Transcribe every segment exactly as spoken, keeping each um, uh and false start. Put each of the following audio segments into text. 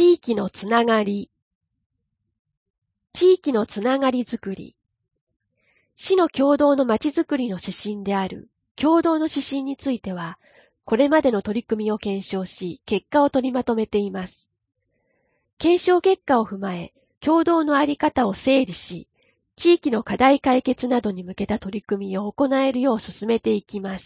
地域のつながり。地域のつながりづくり。市の共同のまちづくりの指針である共同の指針については、これまでの取り組みを検証し、結果を取りまとめています。検証結果を踏まえ、共同のあり方を整理し、地域の課題解決などに向けた取り組みを行えるよう進めていきます。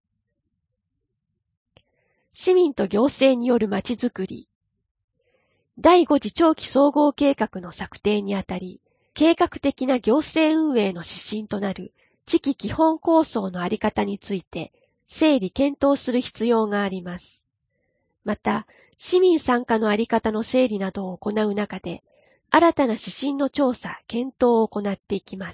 市民と行政によるまちづくり。だいご次長期総合計画の策定にあたり、計画的な行政運営の指針となる地域基本構想のあり方について整理検討する必要があります。また、市民参加のあり方の整理などを行う中で、新たな指針の調査・検討を行っていきます。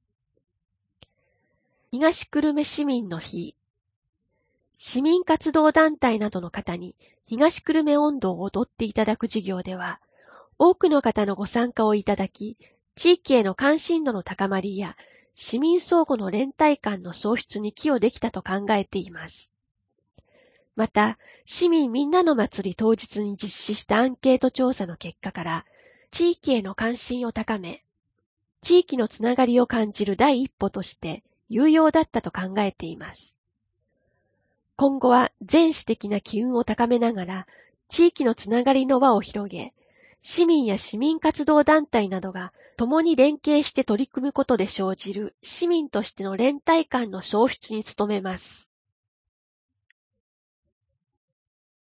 東久留米市民の日。市民活動団体などの方に東久留米音頭を踊っていただく事業では、多くの方のご参加をいただき、地域への関心度の高まりや、市民相互の連帯感の創出に寄与できたと考えています。また、市民みんなの祭り当日に実施したアンケート調査の結果から、地域への関心を高め、地域のつながりを感じる第一歩として有用だったと考えています。今後は全市的な機運を高めながら、地域のつながりの輪を広げ、市民や市民活動団体などが共に連携して取り組むことで生じる市民としての連帯感の創出に努めます。